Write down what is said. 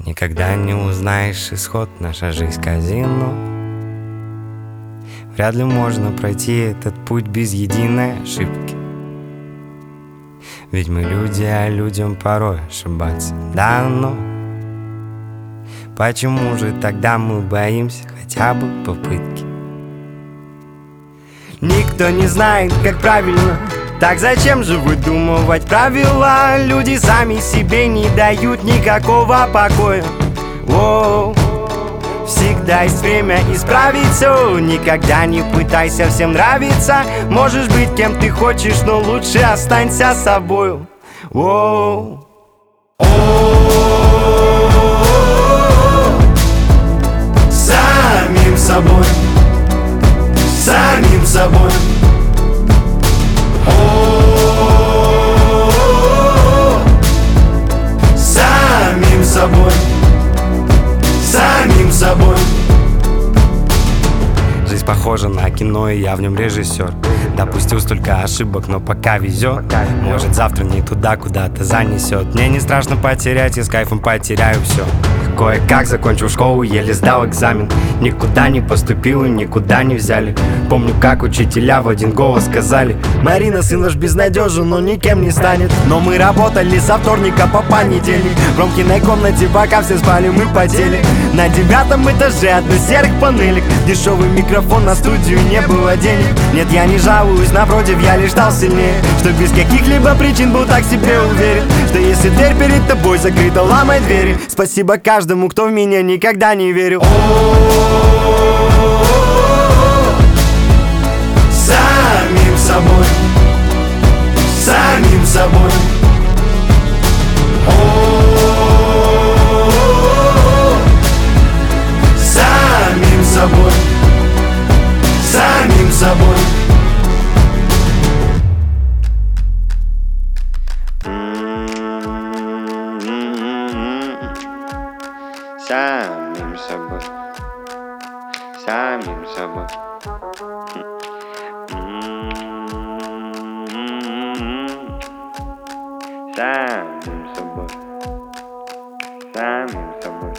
Никогда не узнаешь исход, наша жизнь казино. Вряд ли можно пройти этот путь без единой ошибки. Ведь мы люди, а людям порой ошибаться дано. Почему же тогда мы боимся хотя бы попытки? Никто не знает, как правильно. Так зачем же выдумывать правила? Люди сами себе не дают никакого покоя. Воу. Всегда есть время исправить все. Никогда не пытайся всем нравиться. Можешь быть кем ты хочешь, но лучше останься собою. Воу. Самим собой, самим собой. Самим собой, самим собой. Жизнь похожа на кино, и я в нем режиссер. Допустил столько ошибок, но пока везет. Может, завтра не туда, куда-то занесет. Мне не страшно потерять, я с кайфом потеряю все. Кое-как закончил школу, еле сдал экзамен. Никуда не поступил и никуда не взяли. Помню, как учителя в один голос сказали: Марина, сын ваш безнадежен, но никем не станет. Но мы работали со вторника по понедельник. В Ромкиной комнате, пока все спали, мы потели. На 9-м этаже одной серых панелек. Дешевый микрофон, на студию не было денег. Нет, я не жалуюсь, напротив, я лишь стал сильнее. Что без каких-либо причин был так себе уверен, что если дверь перед тобой закрыта, ломай двери. Спасибо каждому, кто в меня никогда не верил. Самим собой, самим собой. Самим собой, самим собой. Самим собой, самим собой. Самим собой, самим собой.